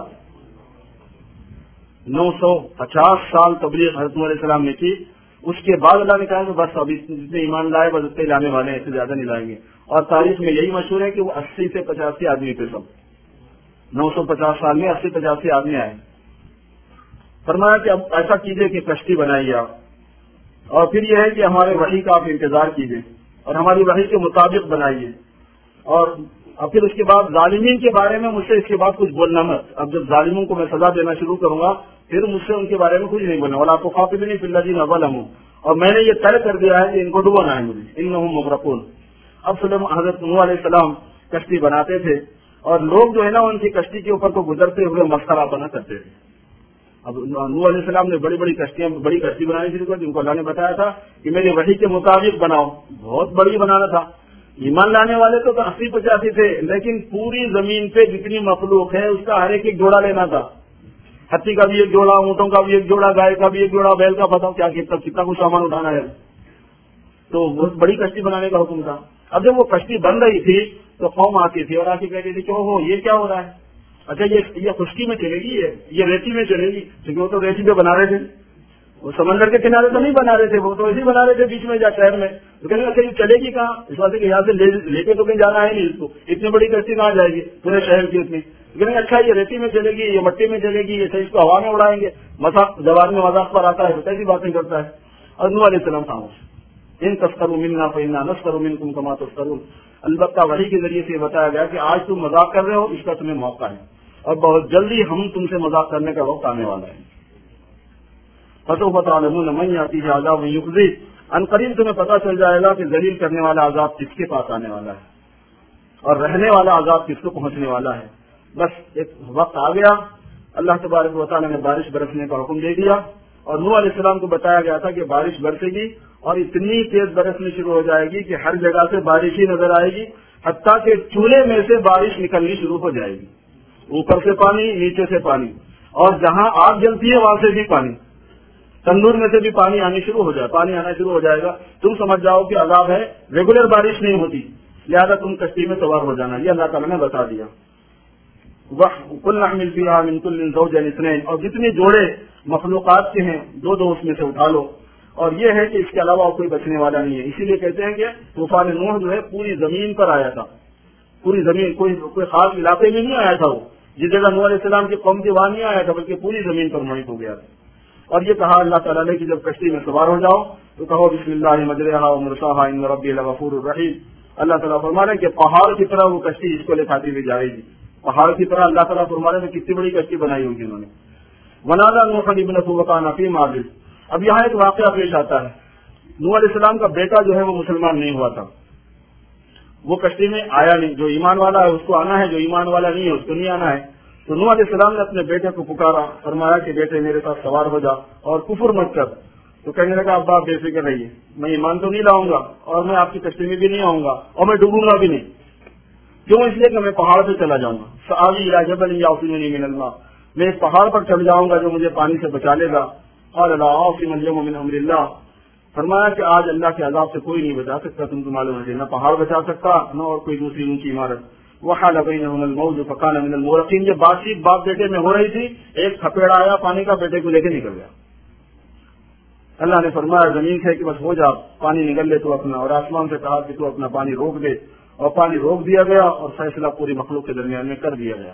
950 سال تبلیغ حضرت نوح علیہ السلام نے کی. اس کے بعد اللہ نے کہا کہ بس ابھی جتنے ایمان لائے بس اتنے لانے والے ہیں, اس سے زیادہ نہیں لائیں گے. اور تاریخ میں یہی مشہور ہے کہ وہ 80 سے 85 آدمی تھے, سب 950 سال میں 80-85 آدمی آئے. فرمایا کہ اب ایسا کیجئے کہ کشتی بنائیے آپ, اور پھر یہ ہے کہ ہمارے وحی کا آپ انتظار کیجئے اور ہماری وحی کے مطابق بنائیے. اور پھر اس کے بعد ظالمین کے بارے میں مجھ سے اس کے بعد کچھ بولنا مت. اب جب ظالموں کو میں سزا دینا شروع کروں گا پھر مجھ سے ان کے بارے میں کچھ نہیں بولنا والا, آپ کو خواب بھی نہیں فی الذین ظلموا, اور میں نے یہ طے کر دیا ہے کہ ان کو ڈبونا ہے مجھے, انہم مغرقون. اب حضرت نوح علیہ السلام کشتی بناتے تھے اور لوگ جو ہے نا ان کی کشتی کے اوپر کو گزرتے ہوئے مسخرہ بنا کرتے تھے. اب نوح علیہ السلام نے بڑی کشتی بنانی شروع کر دی. ان کو اللہ نے بتایا تھا کہ میری وحی کے مطابق بناؤ, بہت بڑی بنانا تھا. ایمان لانے والے تو 80-85 تھے, لیکن پوری زمین پہ جتنی مخلوق ہے اس کا ہر ایک جوڑا لینا تھا. ہاتھی کا بھی ایک جوڑا, اونٹوں کا بھی ایک جوڑا, گائے کا بھی ایک جوڑا, بیل کا, بتاؤ کیا کتنا کچھ سامان اٹھانا ہے. تو بہت بڑی کشتی بنانے کا حکم تھا. اب جب وہ کشتی بن رہی تھی تو قوم آتی تھی اور آ کے کہتی تھی کہ ہو یہ کیا ہو رہا ہے, اچھا یہ خشکی میں چلے گی, یہ ریتی میں چلے گی, کیونکہ وہ تو ریتی پہ بنا رہے تھے, وہ سمندر کے کنارے تو نہیں بنا رہے تھے, وہ تو ایسے بنا رہے تھے بیچ میں جا شہر میں. تو کہیں اچھا یہ چلے گی کہاں, اس واسطے کہ یہاں سے لے کے تو کہیں جانا ہے نہیں, اس کو اتنی بڑی کشتی کہاں جائے گی پورے شہر کی اتنی. کہیں اچھا یہ ریتی میں چلے گی, یہ مٹی میں چلے گی, یہ اس کو ہوا میں اڑائیں گے. مذاق زبان میں مذاق پر آتا ہے تو ایسی باتیں کرتا ہے. اور نوح علیہ السلام خاموش. ان تسخروا منا فإنا نسخر منکم کما تسخرون. البتہ وحی کے ذریعے سے بتایا گیا کہ آج تم مذاق کر رہے ہو, اس کا تمہیں موقع ہے اور بہت جلدی ہم تم سے مذاق کرنے کا وقت آنے والا ہے. فسوف تعلمون من یأتیہ عذاب یخزیہ. ان قریب تمہیں پتہ چل جائے گا کہ ذلیل کرنے والا عذاب کس کے پاس آنے والا ہے اور رہنے والا عذاب کس کو پہنچنے والا ہے. بس ایک وقت آ گیا, اللہ تبارک و تعالیٰ نے بارش برسنے کا حکم دے دیا اور نوح علیہ السلام کو بتایا گیا تھا کہ بارش برسے گی اور اتنی تیز برسنی شروع ہو جائے گی کہ ہر جگہ سے بارش ہی نظر آئے گی, حتیٰ کہ چولہے میں سے بارش نکلنی شروع ہو جائے گی, اوپر سے پانی نیچے سے پانی, اور جہاں آگ جلتی ہے وہاں سے بھی پانی, تندور میں سے بھی پانی آنا شروع ہو جائے گا. تم سمجھ جاؤ کہ عذاب ہے, ریگولر بارش نہیں ہوتی, لہذا تم کشتی میں سوار ہو جانا. یہ اللہ تعالیٰ نے بتا دیا. کل نحمل فیہا من کل زوجین اثنین, اور جتنے جوڑے مخلوقات کے ہیں دو دو اس میں سے اٹھا لو. اور یہ ہے کہ اس کے علاوہ کوئی بچنے والا نہیں ہے. اسی لیے کہتے ہیں کہ طوفان نوح جو ہے پوری زمین پر آیا تھا, پوری زمین, کوئی خاص علاقے میں نہیں آیا تھا. وہ جس جگہ نوح علیہ السلام کی قوم کے وہاں نہیں آیا تھا, بلکہ پوری زمین پر محیط ہو گیا تھا. اور یہ کہا اللہ تعالیٰ نے کہ جب کشتی میں سوار ہو جاؤ تو کہو بسم اللہ مجریہا ومرساہا ان ربی لغفور الرحیم. اللہ تعالیٰ فرما رہے ہیں کہ پہاڑ کی طرح وہ کشتی اس کو لے کھاتی ہوئی جائے گی. پہاڑ کی طرح اللہ تعالیٰ فرما رہے ہیں کتنی بڑی کشتی بنائی ہوگی انہوں نے. ونادى نوح ابنه وكان في معزل. اب یہاں ایک واقعہ پیش آتا ہے. نوح علیہ السلام کا بیٹا جو ہے وہ مسلمان نہیں ہوا تھا, وہ کشتی میں آیا نہیں. جو ایمان والا ہے اس کو آنا ہے, جو ایمان والا نہیں ہے اس کو نہیں آنا ہے. تو نوح علیہ السلام نے اپنے بیٹے کو پکارا, فرمایا کہ بیٹے میرے ساتھ سوار ہو جا اور کفر مت کر. تو کہنے لگا ابا بے فکر رہیے, میں ایمان تو نہیں لاؤں گا اور میں آپ کی کشتی میں بھی نہیں آؤں گا اور میں ڈوبوں گا بھی نہیں. کیوں؟ اس لیے کہ میں پہاڑ پہ چلا جاؤں گا. سآوی الی جبل یعصمنی من الماء, میں ایک پہاڑ پر چڑھ جاؤں گا جو مجھے پانی سے بچا لے گا. قال لا عاصم اليوم من امر اللہ. فرمایا کہ آج اللہ کے عذاب سے کوئی نہیں بچا سکتا. تم کو معلوم ہے نہ پہاڑ بچا سکتا نہ اور کوئی دوسری اونچی عمارت. وحال بینہما الموج فکان من المغرقین. یہ بات چیت باپ بیٹے میں ہو رہی تھی, ایک تھپیڑ آیا پانی کا, بیٹے کو لے کے نکل گیا. اللہ نے فرمایا زمین سے کہ بس ہو جا, پانی نکل لے تو اپنا, اور آسمان سے کہا کہ تو اپنا پانی روک دے, اور پانی روک دیا گیا اور فیصلہ پوری مخلوق کے درمیان میں کر دیا گیا.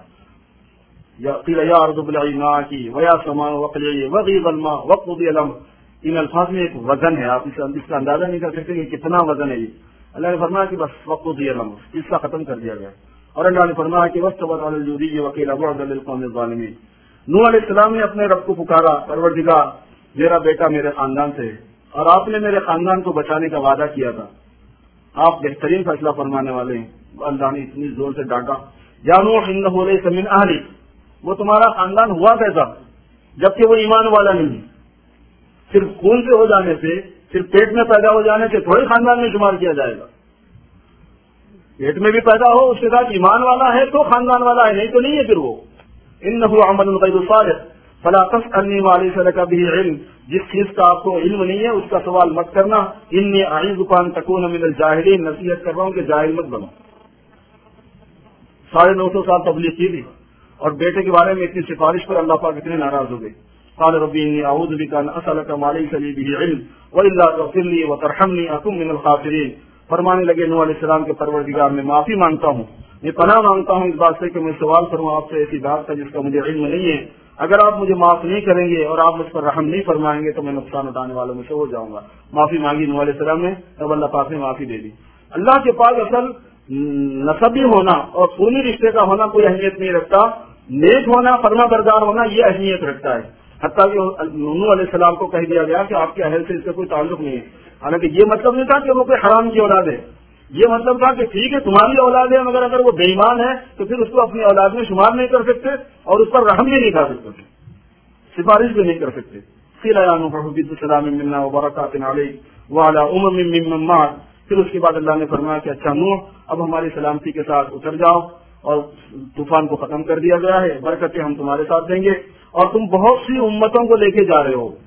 قیل یا ارض ابلعی ماءکی ویا سماء واقلعی وغیض الماء وقضی الامر. ان الفاظ میں ایک وزن ہے, آپ اس کا اندازہ نہیں کر سکتے کہ کتنا وزن ہے یہ. اللہ نے فرمایا کہ بس وقضی الامر, قصہ ختم کر دیا گیا. اور اللہ نے فرمایا کہ واستوت علی الجودی وقیل بعدا للقوم الظالمین. نوح علیہ السلام نے اپنے رب کو پکارا, پروردگار میرا بیٹا میرے خاندان سے, اور آپ نے میرے خاندان کو بچانے کا وعدہ کیا تھا, آپ بہترین فیصلہ فرمانے والے ہیں. اللہ نے اتنی زور سے ڈانٹا, یا نوح انہ لیس من اہلک, وہ تمہارا خاندان ہوا کیسا جبکہ وہ ایمان والا نہیں. صرف خون سے ہو جانے سے, صرف پیٹ میں پیدا ہو جانے سے تھوڑی خاندان میں شمار کیا جائے گا. پیٹ میں بھی پیدا ہو اس کے ساتھ ایمان والا ہے تو خاندان والا ہے, نہیں تو نہیں ہے. پھر وہ انہ عمل غیر صالح فلا تسألنی ما لیس لک بہ علم, جس چیز کا آپ کو علم نہیں ہے اس کا سوال مت کرنا. انی اعیذک ان تکون من الجاہلین, نصیحت کر رہا ہوں کہ جاہل مت بنو. 950 سال تبلیغ کی تھی اور بیٹے کے بارے میں اتنی سفارش پر اللہ پاک اتنے ناراض ہو گئے. قال ربی انی اعوذ بک ان اسألک ما لیس لی بہ علم والا تغفر لی وترحمنی اکن من الخاسرین. فرمانے لگے نوح علیہ السلام کے پروردگار میں معافی مانگتا ہوں, میں پناہ مانگتا ہوں اس بات سے کہ میں سوال کروں آپ سے ایسی بات کا جس کا مجھے علم نہیں ہے. اگر آپ مجھے معاف نہیں کریں گے اور آپ مجھ پر رحم نہیں فرمائیں گے تو میں نقصان اٹھانے والوں میں سے ہو جاؤں گا. معافی مانگی نوح علیہ السلام نے, تب اللہ پاک نے معافی دے دی. اللہ کے پاس اصل نسبی ہونا اور خونی رشتے کا ہونا کوئی اہمیت نہیں رکھتا, نیک ہونا, فرما بردار ہونا یہ اہمیت رکھتا ہے. حتیٰ کہ نوح علیہ السلام کو کہہ دیا گیا کہ آپ کے اہل سے اس کا کوئی تعلق نہیں ہے. حالانکہ یہ مطلب نہیں تھا کہ وہ کوئی حرام کی اولاد ہے, یہ مطلب تھا کہ ٹھیک ہے تمہاری اولاد ہے مگر اگر وہ بے ایمان ہے تو پھر اس کو اپنی اولاد میں شمار نہیں کر سکتے اور اس پر رحم بھی نہیں کر سکتے, سفارش بھی نہیں کر سکتے. قیل یا نوح اہبط بسلام منا وبرکات علیک وعلی امم ممن معک. پھر اس کے بعد اللہ نے فرمایا کہ اچھا نوح اب ہماری سلامتی کے ساتھ اتر جاؤ, اور طوفان کو ختم کر دیا گیا ہے, برکتیں ہم تمہارے ساتھ دیں گے, اور تم بہت سی امتوں کو لے کے جا رہے ہو.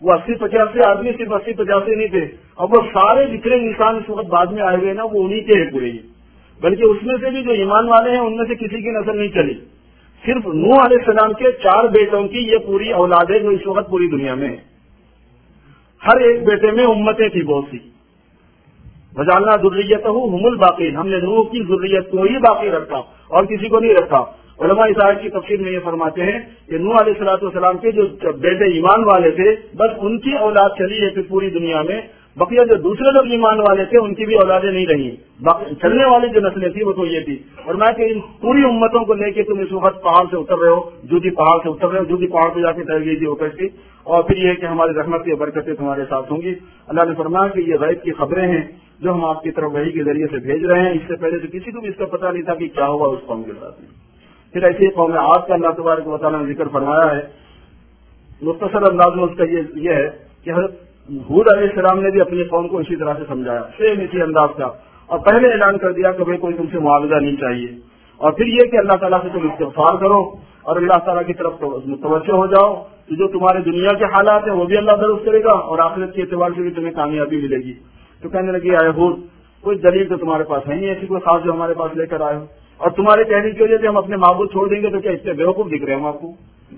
وہ 80-85 آدمی صرف 80-85 نہیں تھے، اور وہ سارے جتنے انسان اس وقت بعد میں آئے ہوئے نا وہ انہی کے ہیں پورے، بلکہ اس میں سے بھی جو ایمان والے ہیں ان میں سے کسی کی نسل نہیں چلی، صرف نوح علیہ السلام کے 4 بیٹوں کی یہ پوری اولاد ہے جو اس وقت پوری دنیا میں ہے. ہر ایک بیٹے میں امتیں تھی بہت سی. وجعلنا ذریتہ هم الباقین، ہم نے نوح کی ذریت کو ہی باقی رکھا اور کسی کو نہیں رکھا. علماء اس آیت کی تفسیر میں یہ فرماتے ہیں کہ نوح علیہ السلام کے جو بیٹے ایمان والے تھے بس ان کی اولاد چلی ہے پھر پوری دنیا میں، بقیہ جو دوسرے لوگ ایمان والے تھے ان کی بھی اولادیں نہیں رہی، چلنے والی جو نسلیں تھی وہ تو یہ تھی. اور میں کہ ان پوری امتوں کو لے کے تم اس وقت پہاڑ سے اتر رہے ہو، جودی پہاڑ سے اتر رہے ہو، جودی پہاڑ پہ جا کے ٹھہر گئی تھی اوپر کی، اور پھر یہ کہ ہماری رحمت کی برکتیں تمہارے ساتھ ہوں گی. اللہ نے فرمایا کہ یہ غیب کی خبریں ہیں جو ہم آپ کی طرف وحی کے ذریعے سے بھیج رہے ہیں. اس سے پہلے تو کسی کو بھی اس کا پتہ نہیں تھا کہ کیا ہوا اس قوم کے ساتھ. پھر ایسی قوم عاد کا اللہ تبارک و تعالیٰ نے ذکر فرمایا ہے. مختصر انداز میں اس کا یہ ہے کہ حضرت ہود علیہ السلام نے بھی اپنی قوم کو اسی طرح سے سمجھایا، سیم اسی انداز کا، اور پہلے اعلان کر دیا کہ بھائی کوئی تم سے معاوضہ نہیں چاہیے، اور پھر یہ کہ اللہ تعالیٰ سے تم استغفار کرو اور اللہ تعالیٰ کی طرف متوجہ ہو جاؤ، تو جو تمہارے دنیا کے حالات ہیں وہ بھی اللہ درست کرے گا اور آخرت کے اعتبار سے بھی تمہیں کامیابی ملے گی. تو کہنے لگی آئے ہود کوئی دلیل تو تمہارے پاس ہے نہیں ایسی کوئی خاص جو ہمارے پاس لے کر آئے ہو، اور تمہارے کہنے کی وجہ سے ہم اپنے معبود چھوڑ دیں گے تو کیا اس سے بیوقوف دکھ رہے ہیں ہم آپ کو؟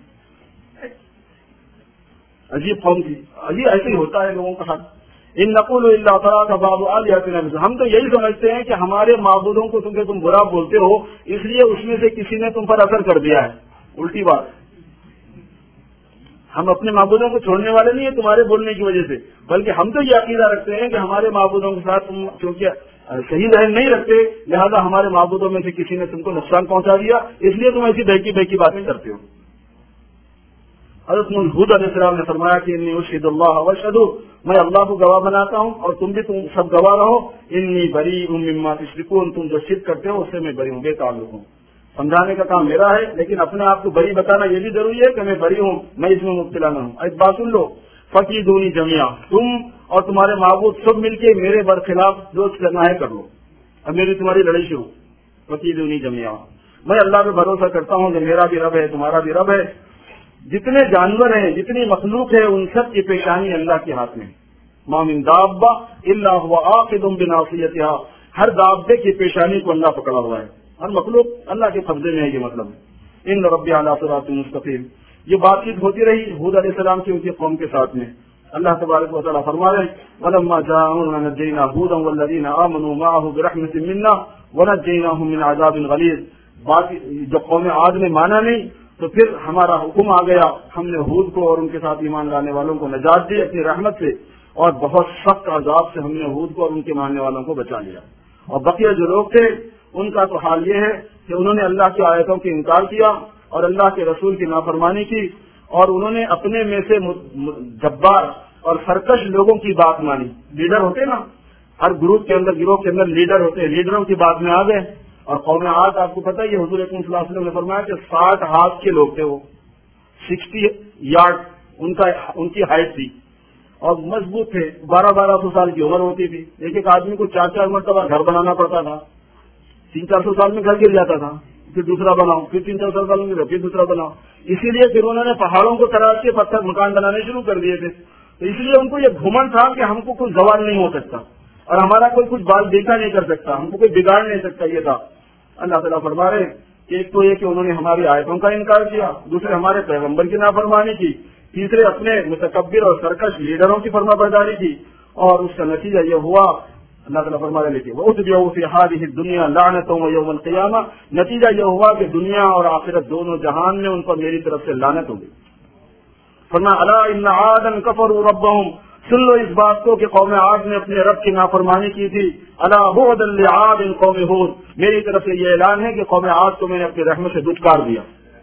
عجیب قوم تھی. عجیب ایسے ہی ہوتا ہے لوگوں کا حال. ان نقول اللہ تعالیٰ کا باب آلیاتنا، ہم تو یہی سمجھتے ہیں کہ ہمارے معبودوں کو تم برا بولتے ہو اس لیے اس میں سے کسی نے تم پر اثر کر دیا ہے. الٹی بات، ہم اپنے معبودوں کو چھوڑنے والے نہیں ہیں تمہارے بولنے کی وجہ سے، بلکہ ہم تو یہ عقیدہ رکھتے ہیں کہ ہمارے معبودوں کے ساتھ تم کیونکہ صحیح ذہن نہیں رکھتے لہذا ہمارے معبودوں میں سے کسی نے تم کو نقصان پہنچا دیا اس لیے تم ایسی بہکی بہکی باتیں کرتے ہو. حضرت ہود علیہ السلام نے فرمایا کہ انی اشہد اللہ واشہدوا، میں اللہ کو گواہ بناتا ہوں اور تم بھی تم سب گواہ رہو، انی بریء مما تشرکون، تم جو شرک کرتے ہو اس سے میں بری ہوں، بے تعلق ہوں. سمجھانے کا کام میرا ہے لیکن اپنے آپ کو بری بتانا یہ بھی ضروری ہے کہ میں بری ہوں، میں اس میں مبتلا نہ ہوں. ایک بات سن لو، فقیدونی جميعا، تم اور تمہارے معبود سب مل کے میرے برخلاف جو کرنا ہے کر لو، اب میری تمہاری لڑائی شروع. فقیدونی جميعا، میں اللہ پہ بھروسہ کرتا ہوں کہ میرا بھی رب ہے تمہارا بھی رب ہے. جتنے جانور ہیں جتنی مخلوق ہے ان سب کی پیشانی اللہ کے ہاتھ میں. ما من دابہ الا هو آخذ بناصیتها، ہر دابے کی پیشانی کو اللہ پکڑا ہوا ہے، ہر مخلوق اللہ کے قبضے میں ہے. یہ مطلب ہے ان ربی علی صراط مستقیم. یہ بات چیت ہوتی رہی ہود علیہ السلام کی ان کی قوم کے ساتھ میں. اللہ تبارک و تعالیٰ فرما رہے ہیں ولما جاءونا نجینا ہودا والذین آمنوا معه برحمت منا ونجیناهم من عذاب غلیظ. بات جب قوم عاد نے مانا نہیں تو پھر ہمارا حکم آ گیا، ہم نے ہود کو اور ان کے ساتھ ایمان لانے والوں کو نجات دی اپنی رحمت سے، اور بہت سخت عذاب سے ہم نے ہود کو اور ان کے ماننے والوں کو بچا لیا. اور بقیہ جو لوگ تھے ان کا تو حال یہ ہے کہ انہوں نے اللہ کی آیتوں کی انکار کیا اور اللہ کے رسول کی نافرمانی کی، اور انہوں نے اپنے میں سے جبار اور سرکش لوگوں کی بات مانی. لیڈر ہوتے نا، ہر گروہ کے اندر لیڈر ہوتے، لیڈروں کی بات میں آ گئے. اور قوم عاد آپ کو پتہ ہے یہ حضور اکرم صلی اللہ علیہ وسلم نے فرمایا کہ 60 ہاتھ کے لوگ تھے، وہ 60 یارڈ ان کی ہائٹ تھی، اور مضبوط تھے. 1200 سال کی عمر ہوتی تھی. ایک آدمی کو 4 مرتبہ گھر بنانا پڑتا تھا. 300-400 سال میں گھر گر جاتا تھا، پھر دوسرا بناؤ، پھر 300 سال میں پھر دوسرا بناؤ. اسی لیے پھر انہوں نے پہاڑوں کو تراش کے پتھر مکان بنانے شروع کر دیے تھے. تو اس لیے ان کو یہ گھمنڈ تھا کہ ہم کو کوئی زوال نہیں ہو سکتا اور ہمارا کوئی کچھ بال دیکھا نہیں کر سکتا، ہم کو کوئی بگاڑ نہیں سکتا. یہ تھا. اللہ تعالیٰ فرما رہے کہ ایک تو یہ کہ انہوں نے ہماری آیتوں کا انکار کیا، دوسرے ہمارے پیغمبر کی نافرمانی کی، تیسرے اپنے متکبر اور سرکش لیڈروں کی فرما برداری کی، اور اس کا نتیجہ یہ ہوا اللہ تعالیٰ فرما رہے کہ وَأُتْبِعُوا فِي هَٰذِهِ الدُّنْيَا لَعْنَةً وَيَوْمَ الْقِيَامَةِ، نتیجہ یہ ہوا کہ دنیا اور آخرت دونوں جہان میں ان پر میری طرف سے لعنت ہوگی. فرمایا الا ان عادا كفروا ربهم، سن لو اس بات کو کہ قوم عاد نے اپنے رب کی نافرمانی کی تھی. الا بعدا لعاد قوم ہود، میری طرف سے یہ اعلان ہے کہ قوم عاد کو میں نے اپنی رحمت سے دھتکار دیا.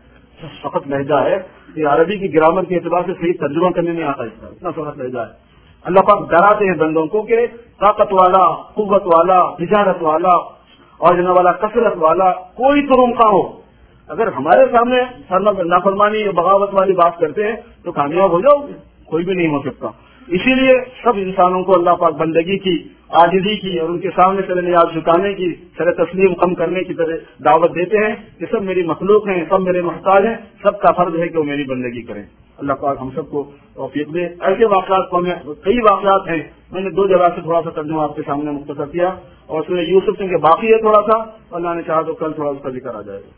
سخت لہجہ ہے، یہ عربی کی گرامر کے اعتبار سے صحیح ترجمہ کرنے نہیں آتا، اس کا اتنا سخت لہجہ ہے. اللہ پاک ڈراتے ہیں بندوں کو کہ طاقت والا، قوت والا، تجارت والا اور جناب والا، کثرت والا کوئی تم کا ہو، اگر ہمارے سامنے نافرمانی یا بغاوت والی بات کرتے ہیں تو کامیاب ہو جاؤ گے، کوئی بھی نہیں ہو سکتا. اسی لیے سب انسانوں کو اللہ پاک بندگی کی، عاجزی کی اور ان کے سامنے سر نیاز جھکانے کی، سر تسلیم کم کرنے کی طرح دعوت دیتے ہیں کہ سب میری مخلوق ہیں، سب میرے محتاج ہیں، سب کا فرض ہے کہ وہ میری بندگی کریں. اللہ پاک ہم سب کو توفیق دے. ایسے واقعات کو کئی واقعات ہیں, میں نے 2 جگہ سے تھوڑا سا ترجمہ آپ کے سامنے مختصر کیا, اور سورہ یوسف سے باقی ہے تھوڑا سا, اللہ نے چاہا تو کل تھوڑا اس کا ذکر آ جائے گا.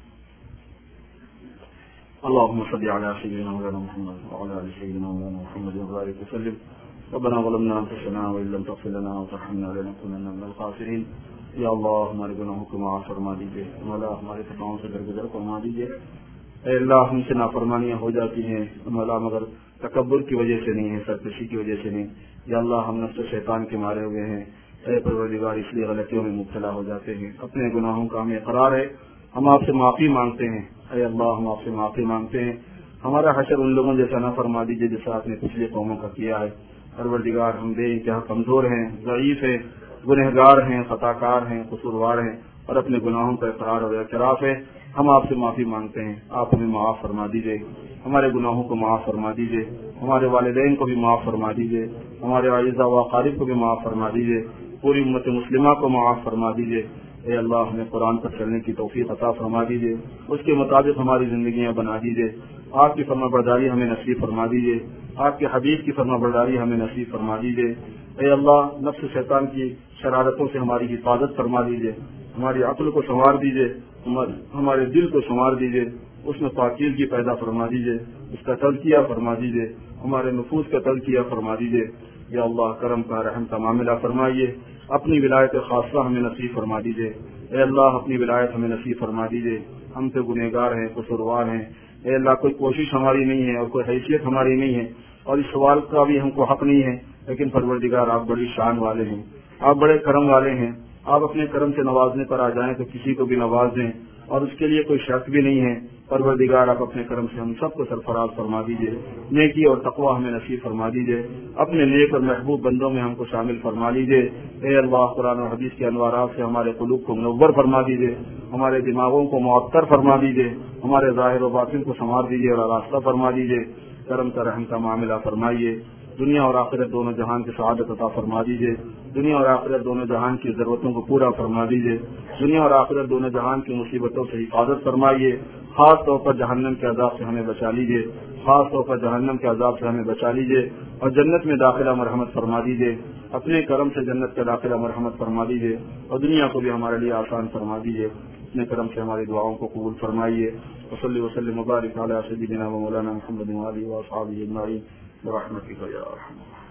اللهم صل على سيدنا مولانا محمد وعلى ال سيدنا مولانا محمد وبارك وسلم. ربنا ظلمنا انفسنا وان لم تغفر لنا وترحمنا لنكونن من الخاسرين. یا اللہ ہمارے گناہوں کو معاف فرما دیجیے, مولا ہمارے خطاؤں سے درگزر فرما دیجیے. اے اللہ ہم سے نافرمانیاں ہو جاتی ہیں مولا, مگر تکبر کی وجہ سے نہیں ہے, سرکشی کی وجہ سے نہیں. یا اللہ ہم نفس شیطان کے مارے ہوئے ہیں. اے پروردگار اس لیے غلطیوں میں مبتلا ہو جاتے ہیں, اپنے گناہوں کا ہمیں اقرار ہے, ہم آپ سے معافی مانگتے ہیں. اے اللہ ہم آپ سے معافی مانگتے ہیں, ہمارا حشر ان لوگوں جیسا نہ فرما دیجیے جیسا آپ نے پچھلے قوموں کا کیا ہے. پروردگار ہم بے انتہا کمزور ہیں, ضعیف ہیں, گنہگار ہیں, خطا کار ہیں, قصوروار ہیں, اور اپنے گناہوں کا اقرار اور اعتراف ہے. ہم آپ سے معافی مانگتے ہیں, آپ ہمیں معاف فرما دیجیے, ہمارے گناہوں کو معاف فرما دیجیے, ہمارے والدین کو بھی معاف فرما دیجیے, ہمارے اعزاء و اقارب کو بھی معاف فرما دیجیے, پوری امت مسلمہ کو معاف فرما دیجیے. اے اللہ ہمیں قرآن پر چلنے کی توفیق عطا فرما دیجیے, اس کے مطابق ہماری زندگیاں بنا دیجیے. آپ کی فرما برداری ہمیں نصیب فرما دیجیے, آپ کے حبیب کی فرما برداری ہمیں نصیب فرما دیجیے. اے اللہ نفس شیطان کی شرارتوں سے ہماری حفاظت فرما دیجیے, ہماری عقل کو سنوار دیجیے, ہمارے دل کو سنوار دیجیے, اس میں پاکیزگی پیدا فرما دیجیے, اس کا تزکیہ فرما دیجیے, ہمارے نفوس کا تزکیہ فرما دیجیے. یا اللہ کرم کا رحم کا معاملہ فرمائیے, اپنی ولایت خاصہ ہمیں نصیب فرما دیجیے. اے اللہ اپنی ولایت ہمیں نصیب فرما دیجیے. ہم سے گنہگار ہیں, قصوروار ہیں. اے اللہ کوئی کوشش ہماری نہیں ہے اور کوئی حیثیت ہماری نہیں ہے, اور اس سوال کا بھی ہم کو حق نہیں ہے, لیکن پروردگار آپ بڑی شان والے ہیں, آپ بڑے کرم والے ہیں. آپ اپنے کرم سے نوازنے پر آ جائیں تو کسی کو بھی نواز دیں, اور اس کے لیے کوئی شرط بھی نہیں ہے. پروردگار آپ اپنے کرم سے ہم سب کو سرفراز فرما دیجیے, نیکی اور تقوی ہمیں نصیب فرما دیجیے, اپنے نیک اور محبوب بندوں میں ہم کو شامل فرما لیجیے. اے اللہ قرآن و حدیث کے انوارات سے ہمارے قلوب کو منور فرما دیجیے, ہمارے دماغوں کو معطر فرما دیجیے, ہمارے ظاہر و باطن کو سنوار دیجیے اور راستہ فرما دیجیے. کرم کا رحم کا معاملہ فرمائیے, دنیا اور آخرت دونوں جہان کی سعادت عطا فرما دیجیے, دنیا اور آخرت دونوں جہان کی ضرورتوں کو پورا فرما دیجیے, دنیا اور آخرت دونوں جہان کی مصیبتوں سے حفاظت فرمائیے. خاص طور پر جہنم کے عذاب سے ہمیں بچا لیجیے, خاص طور پر جہنم کے عذاب سے ہمیں بچا لیجیے, اور جنت میں داخلہ مرحمت فرما دیجیے. اپنے کرم سے جنت کا داخلہ مرحمت فرما دیجیے, اور دنیا کو بھی ہمارے لیے آسان فرما دیجیے. اپنے کرم سے ہماری دعاؤں کو قبول فرمائیے. وصلی وسلم مبارک علی سیدنا و مولانا محمد وآلہ واصحابہ اجمعین برحمتک یا ارحم الراحمین.